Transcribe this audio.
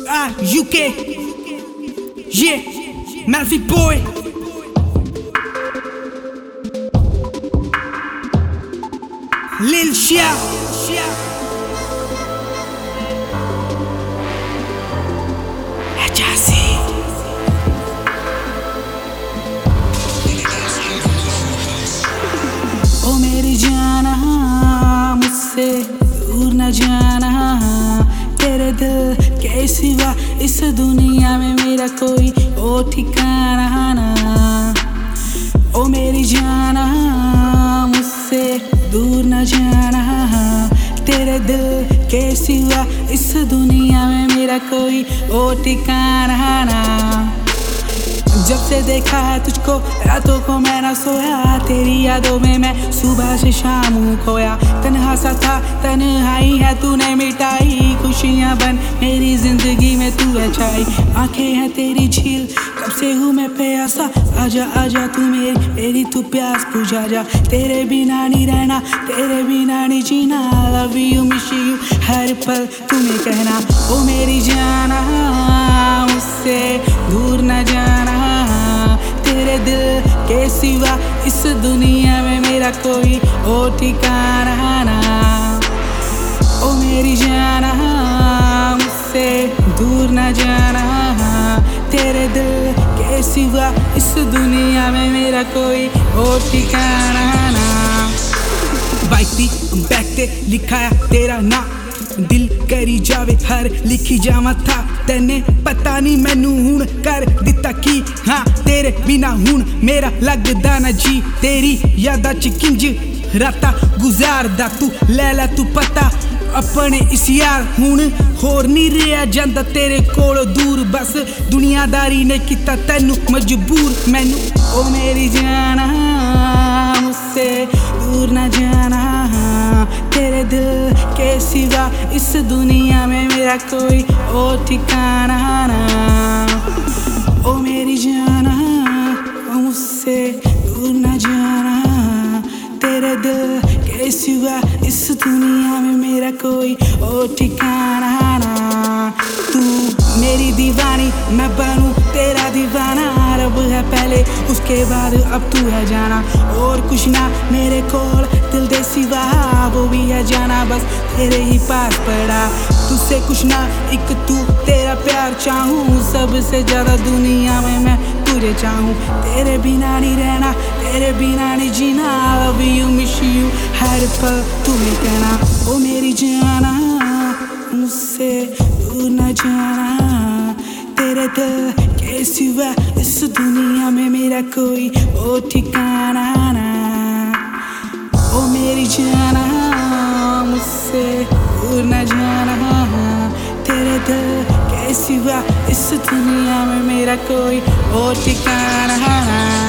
UK, yeah, Malfi boy. Lil Shia, Ajasi. ओ मेरी जाना मुझसे दूर न जाना, तेरे दिल के सिवा इस दुनिया में मेरा कोई और ठिकाना ना। ओ मेरी जाना मुझसे दूर न जाना, तेरे दिल के सिवा इस दुनिया में मेरा कोई और ठिकाना ना। जब से देखा है तुझको रातों को मैं ना सोया, तेरी यादों में मैं सुबह से शाम हूँ खोया। तन्हा सा था तन्हाई है तूने मिटाई, खुशियाँ बन मेरी जिंदगी में तू है छाई। आंखें हैं तेरी झील कब से हूँ मैं प्यासा, आजा आजा तू मेरी तू प्यास बुझा जा। तेरे बिना नहीं रहना तेरे बिना नहीं जीना, लव यू मिस यू हर पल तुम्हें कहना। ओ मेरी जाना मुझसे दूर न जाना, तेरे दिल के सिवा इस दुनिया में मेरा कोई और ठिकाना ना। ओ मेरी जाना मुझसे दूर न जाना, तेरे दिल के सिवा इस दुनिया में मेरा कोई और ठिकाना ना। बाइक दी बैग ते लिखाया तेरा ना, दिल करी जावे हर लिखी जावा था। तेने पता नहीं मैनू हुण कर दिता की, हाँ तेरे बिना हुण मेरा लगदा ना जी। तेरी यादा च किंज राता गुजारदा तू लै तू पता अपने इस यार हुण होर नहीं रहा जांदा तेरे कोल दूर। बस दुनियादारी ने किता तैनू मजबूर मैनू। ओ मेरी जाना मुझसे दूर न जाना, तेरे दिल के सिवा इस दुनिया में मेरा कोई और ठिकाना ना। ओ मेरी जाना मुझसे दूर न जाना, तेरे दिल के सिवा इस दुनिया में मेरा कोई और ठिकाना ना। तू मेरी दीवानी मैं बनूं तेरा दीवाना, रब है पहले उसके बाद अब तू है जाना। और कुछ ना मेरे कोल दिल दे सिवा, वो भी है जाना बस तेरे ही पास पड़ा। तुझसे कुछ ना एक तू तेरा प्यार चाहूँ, सबसे ज्यादा दुनिया में मैं तुझे चाहूँ। तेरे बिना नहीं रहना तेरे बिना नहीं जीना, लव यू मिस यू हर पल तुम्हें कहना। ओ मेरी जाना मुझसे दूर न जाना, तेरे दिल के सिवा इस दुनिया में मेरा कोई और ठिकाना ना। ओ मेरी जाना मुझसे दूर न जाना, तेरे दिल के सिवा इस दुनिया में मेरा कोई और ठिकाना ना।